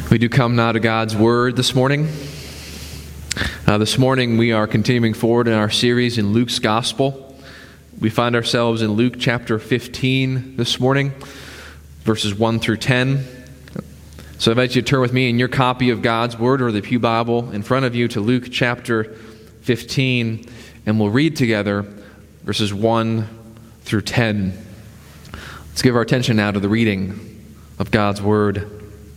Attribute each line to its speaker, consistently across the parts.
Speaker 1: We do come now to God's Word this morning. This morning we are continuing forward in our series in Luke's Gospel. We find ourselves in Luke chapter 15 this morning, verses 1 through 10. So I invite you to turn with me in your copy of God's Word or the Pew Bible in front of you to Luke chapter 15, and we'll read together verses 1 through 10. Let's give our attention now to the reading of God's Word.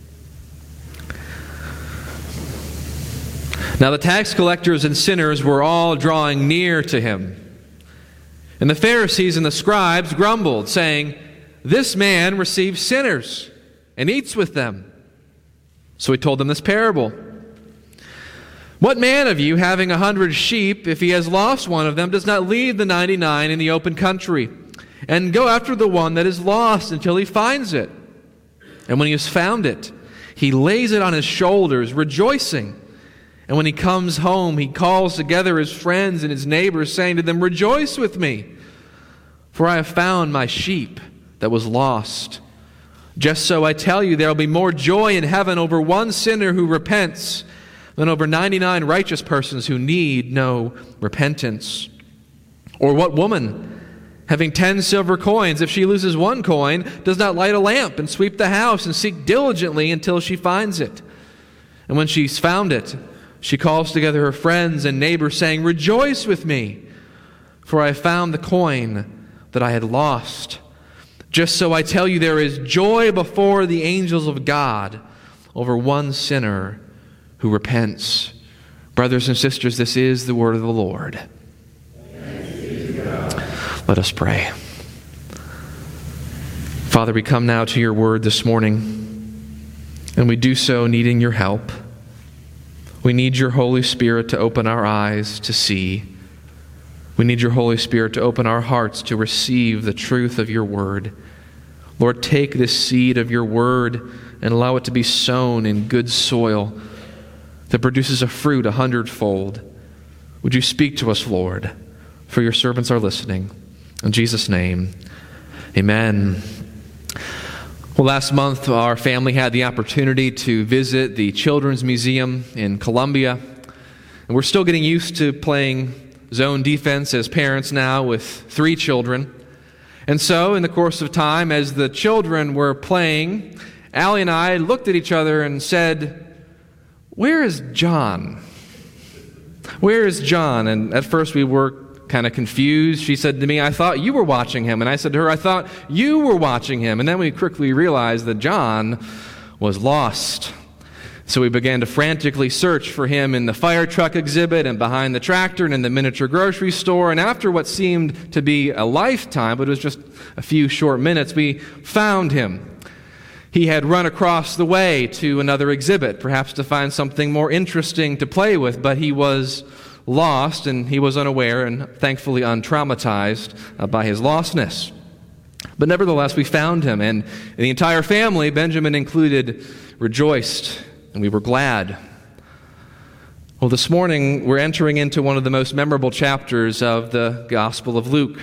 Speaker 1: Now the tax collectors and sinners were all drawing near to him. And the Pharisees and the scribes grumbled, saying, "This man receives sinners and eats with them." So he told them this parable. "What man of you, having 100 sheep, if he has lost one of them, does not leave the 99 in the open country and go after the one that is lost until he finds it? And when he has found it, he lays it on his shoulders, rejoicing. And when he comes home, he calls together his friends and his neighbors, saying to them, 'Rejoice with me, for I have found my sheep that was lost.' Just so I tell you, there will be more joy in heaven over one sinner who repents than over 99 righteous persons who need no repentance. Or what woman, having 10 silver coins, if she loses one coin, does not light a lamp and sweep the house and seek diligently until she finds it? And when she's found it, she calls together her friends and neighbors, saying, 'Rejoice with me, for I have found the coin that I had lost.' Just so I tell you, there is joy before the angels of God over one sinner who repents." Brothers and sisters, this is the word of the Lord. Let us pray. Father, we come now to your word this morning, and we do so needing your help. We need your Holy Spirit to open our eyes to see. We need your Holy Spirit to open our hearts to receive the truth of your word. Lord, take this seed of your word and allow it to be sown in good soil that produces a fruit 100-fold. Would you speak to us, Lord? For your servants are listening. In Jesus' name, amen. Well, last month, our family had the opportunity to visit the Children's Museum in Columbia. And we're still getting used to playing zone defense as parents now with 3 children. And so, in the course of time, as the children were playing, Allie and I looked at each other and said, "Where is John? Where is John?" And at first we were kind of confused. She said to me, "I thought you were watching him." And I said to her, "I thought you were watching him." And then we quickly realized that John was lost. So we began to frantically search for him in the fire truck exhibit and behind the tractor and in the miniature grocery store. And after what seemed to be a lifetime, but it was just a few short minutes, we found him. He had run across the way to another exhibit, perhaps to find something more interesting to play with, but he was lost, and he was unaware and thankfully untraumatized by his lostness. But nevertheless, we found him, and the entire family, Benjamin included, rejoiced, and we were glad. Well, this morning, we're entering into one of the most memorable chapters of the Gospel of Luke,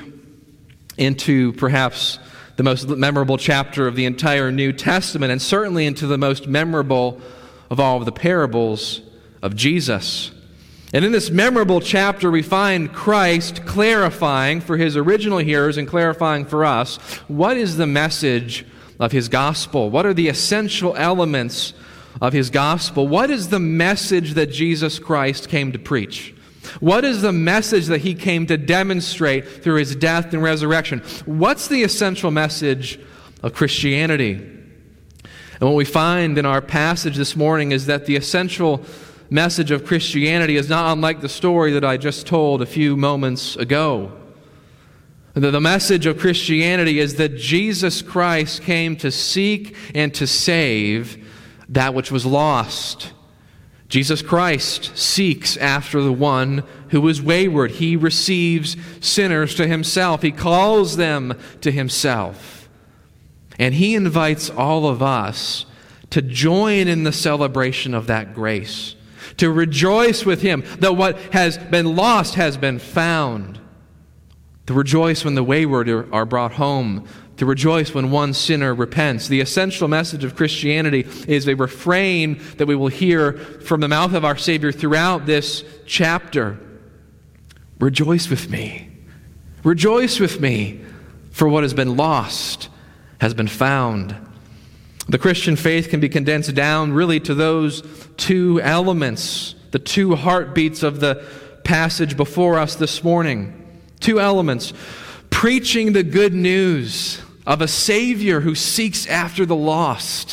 Speaker 1: into perhaps the most memorable chapter of the entire New Testament, and certainly into the most memorable of all of the parables of Jesus. And in this memorable chapter, we find Christ clarifying for his original hearers and clarifying for us, what is the message of his gospel? What are the essential elements of his gospel? What is the message that Jesus Christ came to preach? What is the message that he came to demonstrate through his death and resurrection? What's the essential message of Christianity? And what we find in our passage this morning is that the essential message of Christianity is not unlike the story that I just told a few moments ago. The message of Christianity is that Jesus Christ came to seek and to save that which was lost. Jesus Christ seeks after the one who is wayward. He receives sinners to himself. He calls them to himself. And he invites all of us to join in the celebration of that grace, to rejoice with him that what has been lost has been found, to rejoice when the wayward are brought home to rejoice when one sinner repents. The essential message of Christianity is a refrain that we will hear from the mouth of our Savior throughout this chapter. Rejoice with me. Rejoice with me, for what has been lost has been found. The Christian faith can be condensed down really to those two elements, the two heartbeats of the passage before us this morning. Two elements: preaching the good news of a Savior who seeks after the lost,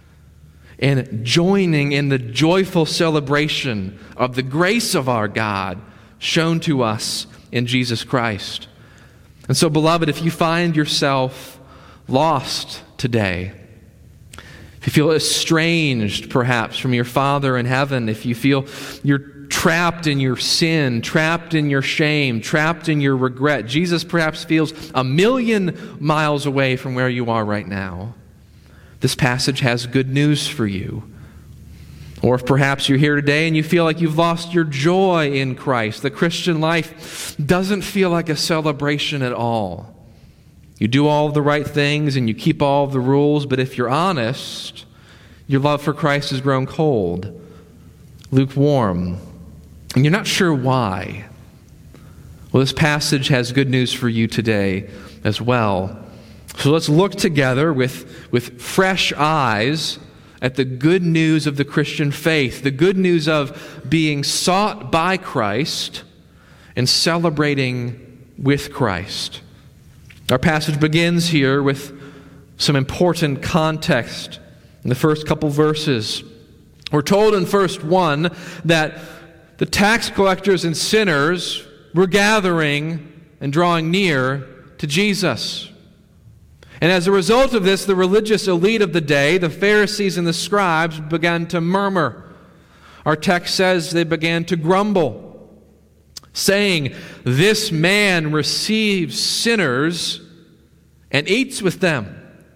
Speaker 1: and joining in the joyful celebration of the grace of our God shown to us in Jesus Christ. And so, beloved, if you find yourself lost today, if you feel estranged perhaps from your Father in heaven, if you feel you're trapped in your sin, trapped in your shame, trapped in your regret, Jesus perhaps feels 1,000,000 miles away from where you are right now, this passage has good news for you. Or if perhaps you're here today and you feel like you've lost your joy in Christ, the Christian life doesn't feel like a celebration at all. You do all the right things and you keep all the rules, but if you're honest, your love for Christ has grown cold, lukewarm, and you're not sure why. Well, this passage has good news for you today as well. So let's look together with fresh eyes at the good news of the Christian faith, the good news of being sought by Christ and celebrating with Christ. Our passage begins here with some important context in the first couple verses. We're told in verse 1 that the tax collectors and sinners were gathering and drawing near to Jesus. And as a result of this, the religious elite of the day, the Pharisees and the scribes, began to murmur. Our text says they began to grumble, saying, "This man receives sinners and eats with them."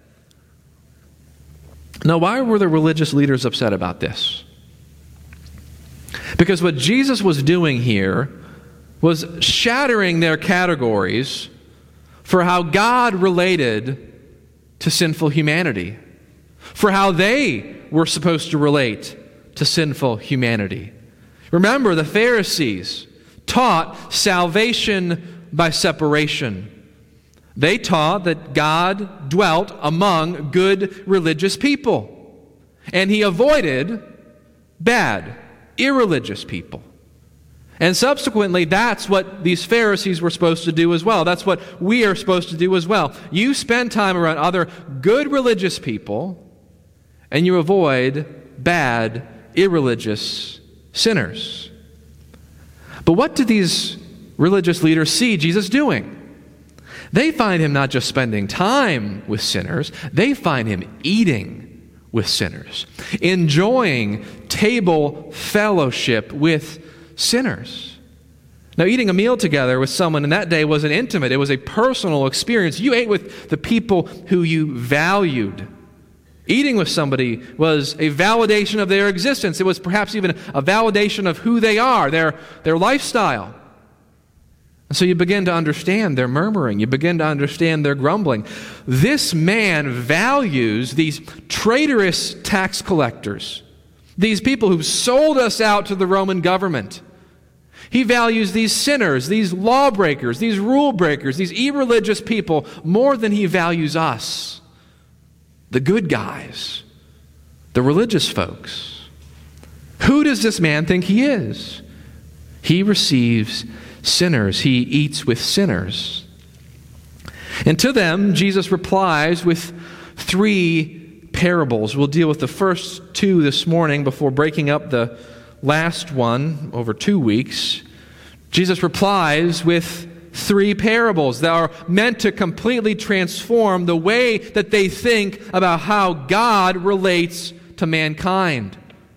Speaker 1: Now, why were the religious leaders upset about this? Because what Jesus was doing here was shattering their categories for how God related to sinful humanity, for how they were supposed to relate to sinful humanity. Remember, the Pharisees taught salvation by separation. They taught that God dwelt among good religious people, and He avoided bad, irreligious people. And subsequently, that's what these Pharisees were supposed to do as well. That's what we are supposed to do as well. You spend time around other good religious people, and you avoid bad, irreligious sinners. But what do these religious leaders see Jesus doing? They find Him not just spending time with sinners, they find Him eating with sinners, enjoying table fellowship with sinners. Now, eating a meal together with someone in that day wasn't intimate. It was a personal experience. You ate with the people who you valued. Eating with somebody was a validation of their existence. It was perhaps even a validation of who they are, their lifestyle. And so you begin to understand their murmuring. You begin to understand their grumbling. This man values these traitorous tax collectors, these people who've sold us out to the Roman government. He values these sinners, these lawbreakers, these rule breakers, these irreligious people more than He values us, the good guys, the religious folks. Who does this man think he is? He receives sinners. He eats with sinners. And to them, Jesus replies with 3 parables. We'll deal with the first 2 this morning before breaking up the last one over 2 weeks. Jesus replies with 3 parables that are meant to completely transform the way that they think about how God relates to mankind.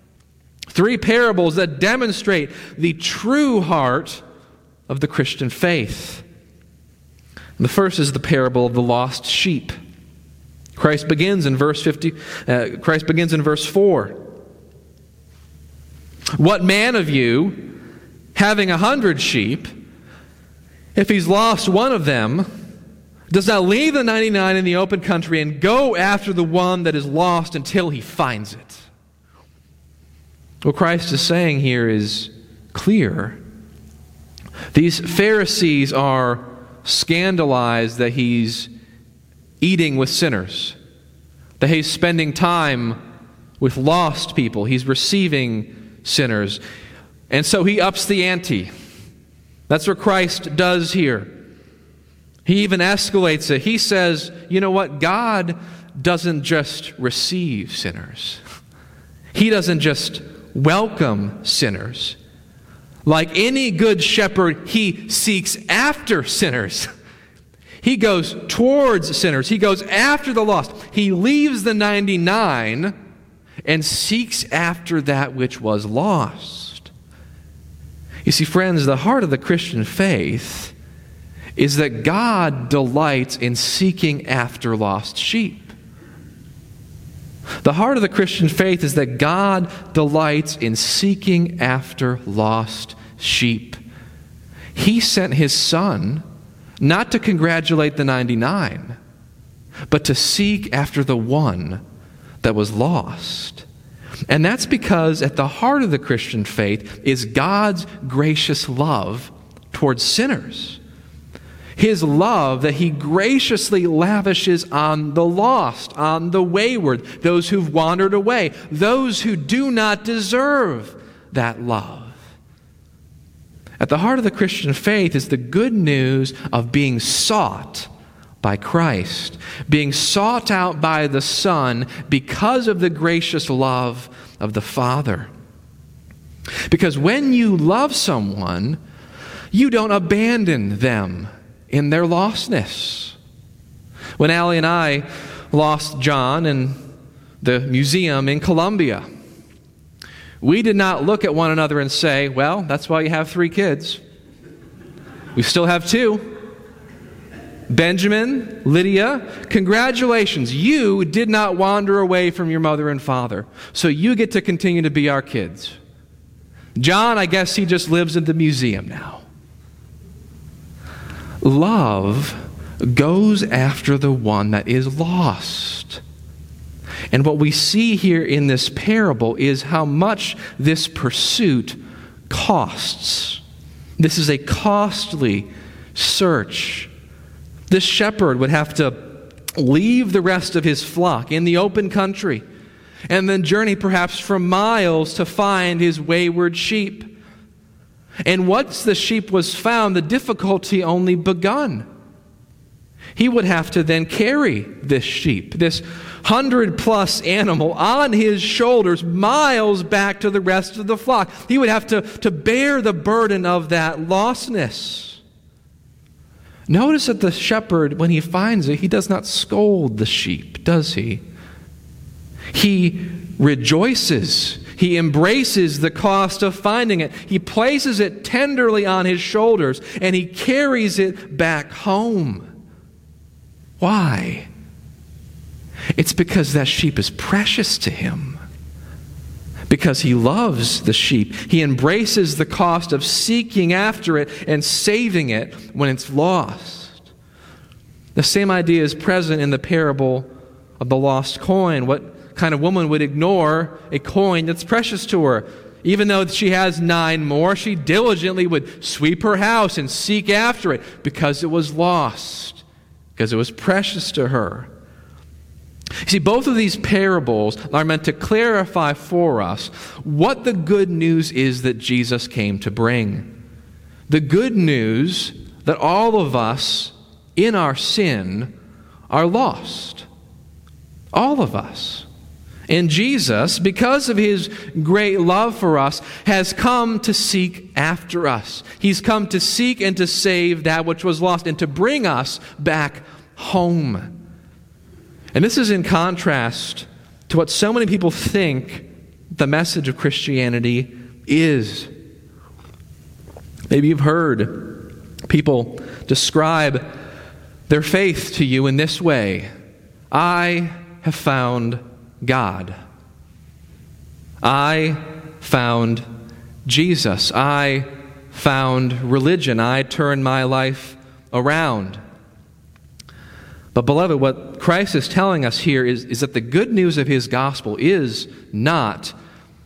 Speaker 1: 3 parables that demonstrate the true heart of the Christian faith. And the first is the parable of the lost sheep. Christ begins in verse 4. What man of you, having 100 sheep, if he's lost one of them, does not leave the 99 in the open country and go after the one that is lost until he finds it. What Christ is saying here is clear. These Pharisees are scandalized that he's eating with sinners, that he's spending time with lost people, he's receiving sinners. And so he ups the ante. That's what Christ does here. He even escalates it. He says, you know what? God doesn't just receive sinners. He doesn't just welcome sinners. Like any good shepherd, he seeks after sinners. He goes towards sinners. He goes after the lost. He leaves the 99 and seeks after that which was lost. You see, friends, the heart of the Christian faith is that God delights in seeking after lost sheep. The heart of the Christian faith is that God delights in seeking after lost sheep. He sent His Son not to congratulate the 99, but to seek after the one that was lost. And that's because at the heart of the Christian faith is God's gracious love towards sinners. His love that He graciously lavishes on the lost, on the wayward, those who've wandered away, those who do not deserve that love. At the heart of the Christian faith is the good news of being sought by Christ, being sought out by the Son because of the gracious love of the Father. Because when you love someone, you don't abandon them in their lostness. When Allie and I lost John in the museum in Colombia, we did not look at one another and say, well, that's why you have 3 kids. We still have 2. Benjamin, Lydia, congratulations. You did not wander away from your mother and father, so you get to continue to be our kids. John, I guess he just lives in the museum now. Love goes after the one that is lost. And what we see here in this parable is how much this pursuit costs. This is a costly search. This shepherd would have to leave the rest of his flock in the open country and then journey perhaps for miles to find his wayward sheep. And once the sheep was found, the difficulty only begun. He would have to then carry this sheep, this 100+ animal, on his shoulders, miles back to the rest of the flock. He would have to bear the burden of that lostness. Notice that the shepherd, when he finds it, he does not scold the sheep, does he? He rejoices. He embraces the cost of finding it. He places it tenderly on his shoulders, and he carries it back home. Why? It's because that sheep is precious to him. Because he loves the sheep. He embraces the cost of seeking after it and saving it when it's lost. The same idea is present in the parable of the lost coin. What kind of woman would ignore a coin that's precious to her? Even though she has 9 more, she diligently would sweep her house and seek after it because it was lost, because it was precious to her. You see, both of these parables are meant to clarify for us what the good news is that Jesus came to bring. The good news that all of us in our sin are lost. All of us. And Jesus, because of His great love for us, has come to seek after us. He's come to seek and to save that which was lost and to bring us back home. And this is in contrast to what so many people think the message of Christianity is. Maybe you've heard people describe their faith to you in this way: I have found God. I found Jesus. I found religion. I turned my life around. But beloved, what Christ is telling us here is that the good news of his gospel is not,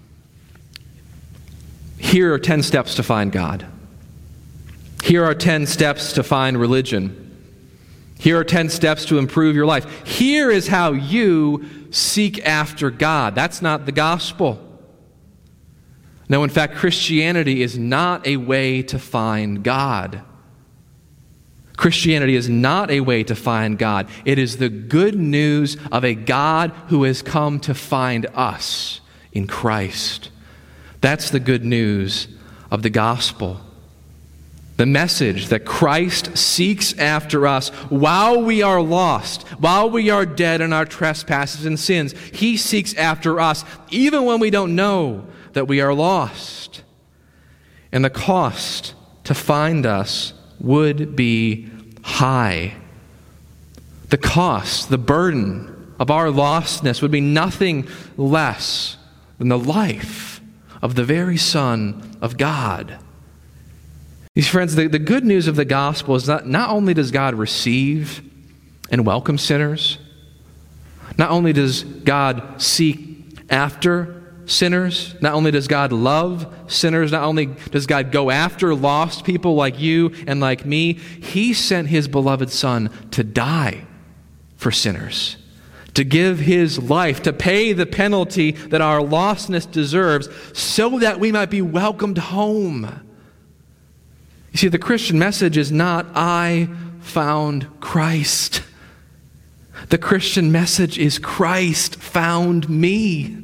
Speaker 1: here are 10 steps to find God. Here are 10 steps to find religion. Here are 10 steps to improve your life. Here is how you seek after God. That's not the gospel. No, in fact, Christianity is not a way to find God. Christianity is not a way to find God. It is the good news of a God who has come to find us in Christ. That's the good news of the gospel. The message that Christ seeks after us while we are lost, while we are dead in our trespasses and sins. He seeks after us even when we don't know that we are lost. And the cost to find us would be high. The cost, the burden of our lostness would be nothing less than the life of the very Son of God. These friends, the good news of the gospel is that not only does God receive and welcome sinners, not only does God seek after sinners, not only does God love sinners, not only does God go after lost people like you and like me, He sent His beloved Son to die for sinners, to give His life, to pay the penalty that our lostness deserves so that we might be welcomed home. You see, the Christian message is not, I found Christ. The Christian message is, Christ found me.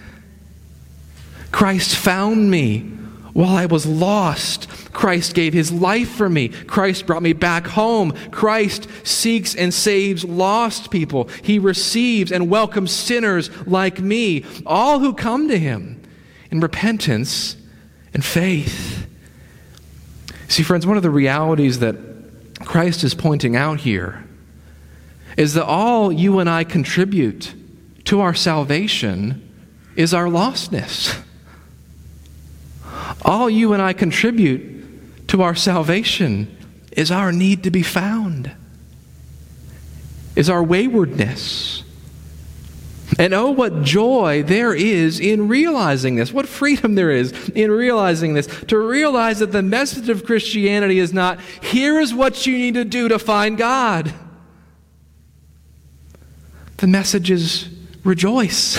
Speaker 1: Christ found me while I was lost. Christ gave His life for me. Christ brought me back home. Christ seeks and saves lost people. He receives and welcomes sinners like me, all who come to Him in repentance and faith. See, friends, one of the realities that Christ is pointing out here is that all you and I contribute to our salvation is our lostness. All you and I contribute to our salvation is our need to be found, is our waywardness. And oh, what joy there is in realizing this. What freedom there is in realizing this. To realize that the message of Christianity is not, here is what you need to do to find God. The message is, rejoice.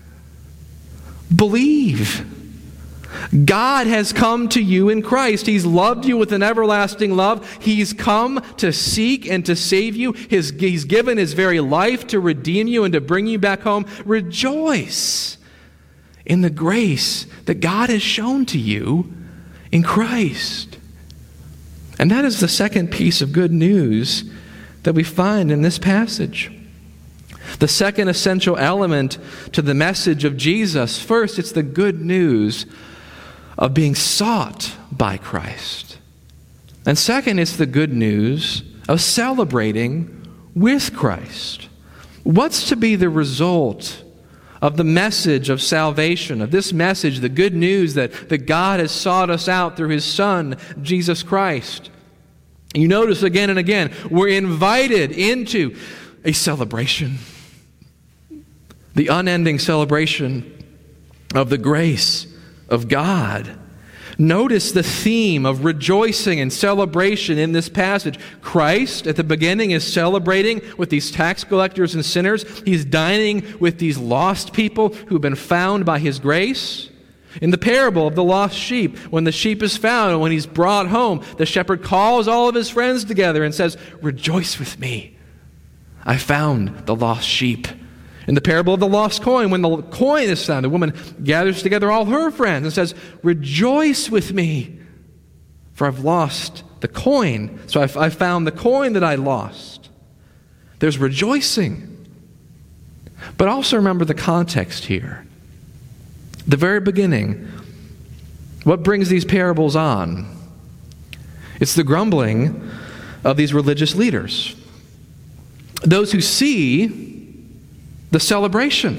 Speaker 1: Believe. God has come to you in Christ. He's loved you with an everlasting love. He's come to seek and to save you. He's given His very life to redeem you and to bring you back home. Rejoice in the grace that God has shown to you in Christ. And that is the second piece of good news that we find in this passage. The second essential element to the message of Jesus, first, it's the good news of being sought by Christ. And second, it's the good news of celebrating with Christ. What's to be the result of the message of salvation, of this message, the good news that God has sought us out through His Son, Jesus Christ? You notice again and again, we're invited into a celebration, the unending celebration of the grace of God. Notice the theme of rejoicing and celebration in this passage. Christ, at the beginning, is celebrating with these tax collectors and sinners. He's dining with these lost people who've been found by His grace. In the parable of the lost sheep, when the sheep is found and when he's brought home, the shepherd calls all of his friends together and says, rejoice with me. I found the lost sheep. In the parable of the lost coin, when the coin is found, the woman gathers together all her friends and says, rejoice with me, for I've lost the coin. So I found the coin that I lost. There's rejoicing. But also remember the context here. The very beginning, what brings these parables on? It's the grumbling of these religious leaders. Those who see the celebration.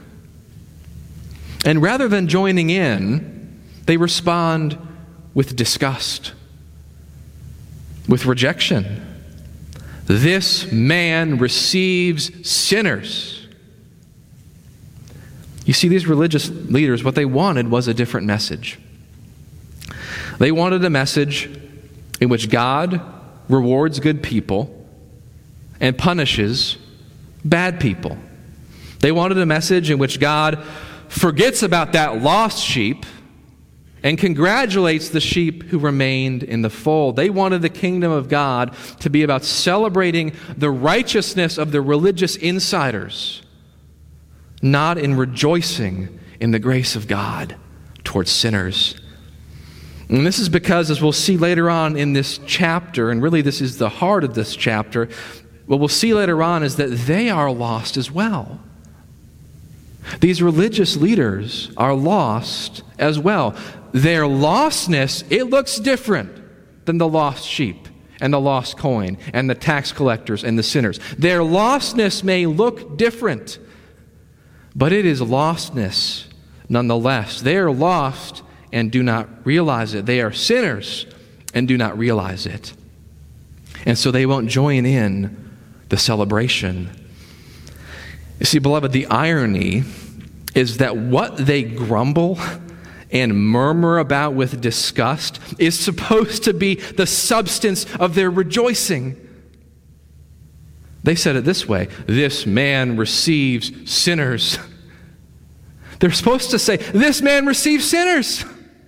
Speaker 1: And rather than joining in, they respond with disgust, with rejection. This man receives sinners. You see, these religious leaders, what they wanted was a different message. They wanted a message in which God rewards good people and punishes bad people. They wanted a message in which God forgets about that lost sheep and congratulates the sheep who remained in the fold. They wanted the kingdom of God to be about celebrating the righteousness of the religious insiders, not in rejoicing in the grace of God towards sinners. And this is because, as we'll see later on in this chapter, and really this is the heart of this chapter, what we'll see later on is that they are lost as well. These religious leaders are lost as well. Their lostness, it looks different than the lost sheep and the lost coin and the tax collectors and the sinners. Their lostness may look different, but it is lostness nonetheless. They are lost and do not realize it. They are sinners and do not realize it. And so they won't join in the celebration. You see, beloved, the irony is that what they grumble and murmur about with disgust is supposed to be the substance of their rejoicing. They said it this way: this man receives sinners. They're supposed to say, this man receives sinners.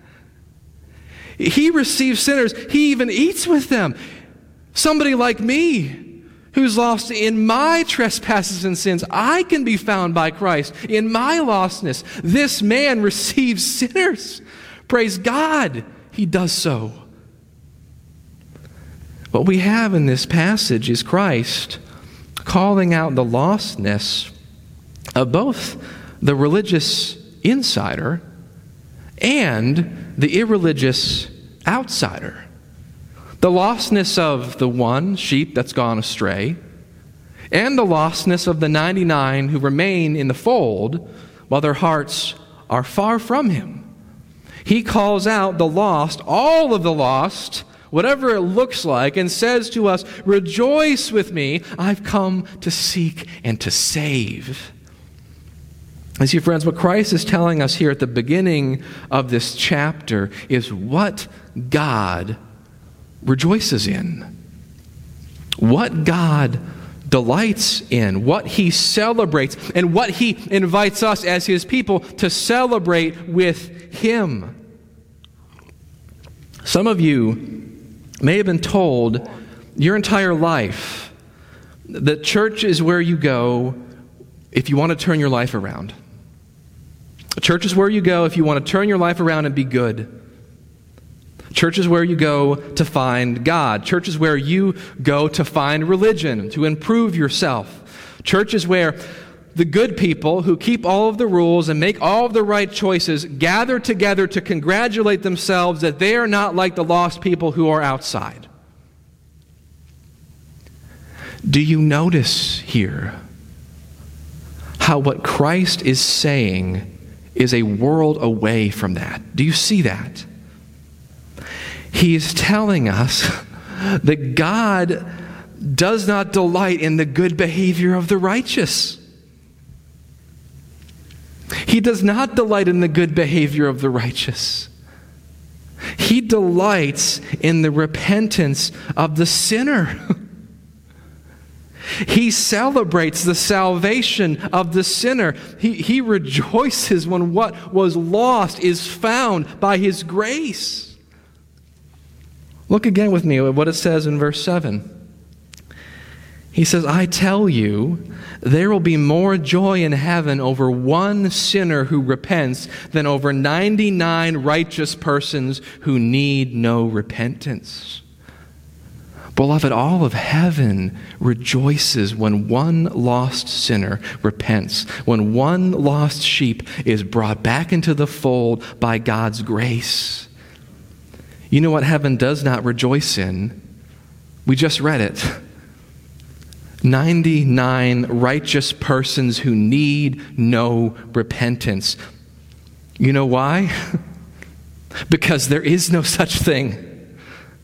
Speaker 1: He receives sinners. He even eats with them. Somebody like me, who's lost in my trespasses and sins, I can be found by Christ in my lostness. This man receives sinners. Praise God, he does so. What we have in this passage is Christ calling out the lostness of both the religious insider and the irreligious outsider. The lostness of the one sheep that's gone astray, and the lostness of the 99 who remain in the fold while their hearts are far from him. He calls out the lost, all of the lost, whatever it looks like, and says to us, rejoice with me, I've come to seek and to save. And see, friends, what Christ is telling us here at the beginning of this chapter is what God rejoices in, what God delights in, what he celebrates, and what he invites us as his people to celebrate with him. Some of you may have been told your entire life that church is where you go if you want to turn your life around. Church is where you go if you want to turn your life around and be good. Church is where you go to find God. Church is where you go to find religion, to improve yourself. Church is where the good people who keep all of the rules and make all of the right choices gather together to congratulate themselves that they are not like the lost people who are outside. Do you notice here how what Christ is saying is a world away from that? Do you see that? He is telling us that God does not delight in the good behavior of the righteous. He does not delight in the good behavior of the righteous. He delights in the repentance of the sinner. He celebrates the salvation of the sinner. He rejoices when what was lost is found by his grace. Look again with me at what it says in verse 7. He says, I tell you, there will be more joy in heaven over one sinner who repents than over 99 righteous persons who need no repentance. Beloved, all of heaven rejoices when one lost sinner repents, when one lost sheep is brought back into the fold by God's grace. You know what heaven does not rejoice in? We just read it. 99 righteous persons who need no repentance. You know why? Because there is no such thing.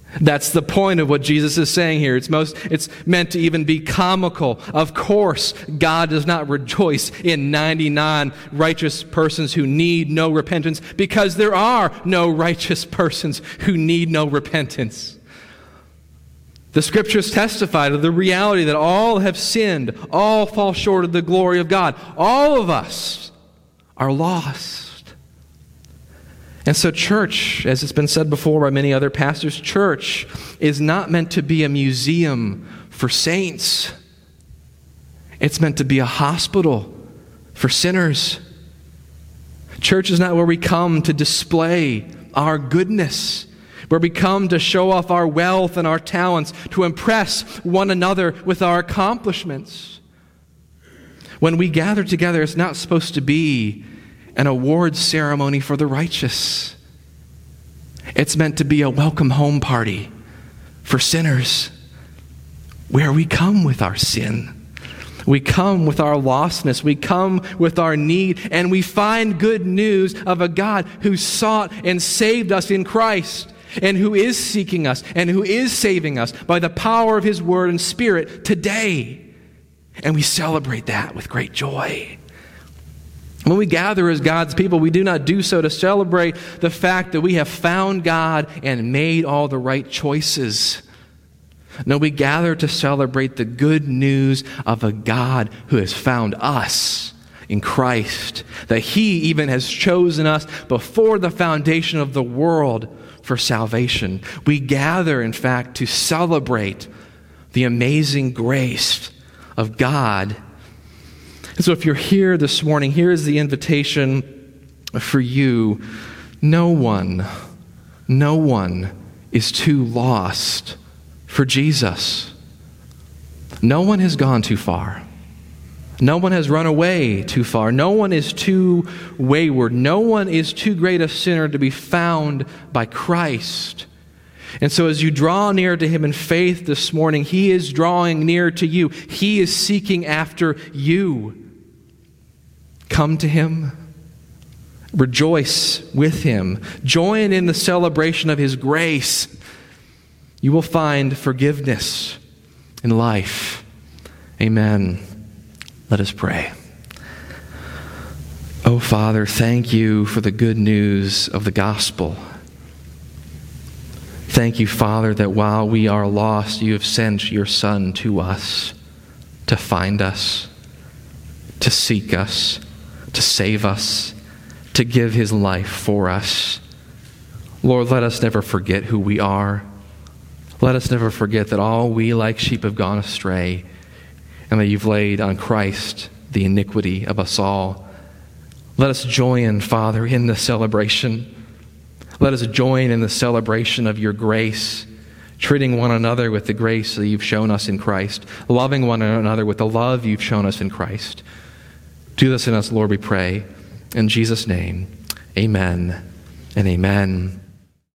Speaker 1: That's the point of what Jesus is saying here. It's meant to even be comical. Of course, God does not rejoice in 99 righteous persons who need no repentance, because there are no righteous persons who need no repentance. The Scriptures testify to the reality that all have sinned, all fall short of the glory of God. All of us are lost. And so church, as it's been said before by many other pastors, church is not meant to be a museum for saints. It's meant to be a hospital for sinners. Church is not where we come to display our goodness, where we come to show off our wealth and our talents, to impress one another with our accomplishments. When we gather together, it's not supposed to be an awards ceremony for the righteous. It's meant to be a welcome home party for sinners, where we come with our sin. We come with our lostness. We come with our need, and we find good news of a God who sought and saved us in Christ, and who is seeking us and who is saving us by the power of His Word and Spirit today. And we celebrate that with great joy. When we gather as God's people, we do not do so to celebrate the fact that we have found God and made all the right choices. No, we gather to celebrate the good news of a God who has found us in Christ, that He even has chosen us before the foundation of the world for salvation. We gather, in fact, to celebrate the amazing grace of God. And so if you're here this morning, here is the invitation for you. No one is too lost for Jesus. No one has gone too far. No one has run away too far. No one is too wayward. No one is too great a sinner to be found by Christ. And so as you draw near to Him in faith this morning, He is drawing near to you. He is seeking after you. Come to Him. Rejoice with Him. Join in the celebration of His grace. You will find forgiveness in life. Amen. Let us pray. Oh, Father, thank You for the good news of the gospel. Thank You, Father, that while we are lost, You have sent Your Son to us to find us, to seek us, to save us, to give His life for us. Lord, let us never forget who we are. Let us never forget that all we like sheep have gone astray, and that You've laid on Christ the iniquity of us all. Let us join, Father, in the celebration. Let us join in the celebration of Your grace, treating one another with the grace that You've shown us in Christ, loving one another with the love You've shown us in Christ. Do this in us, Lord, we pray. In Jesus' name, amen and amen.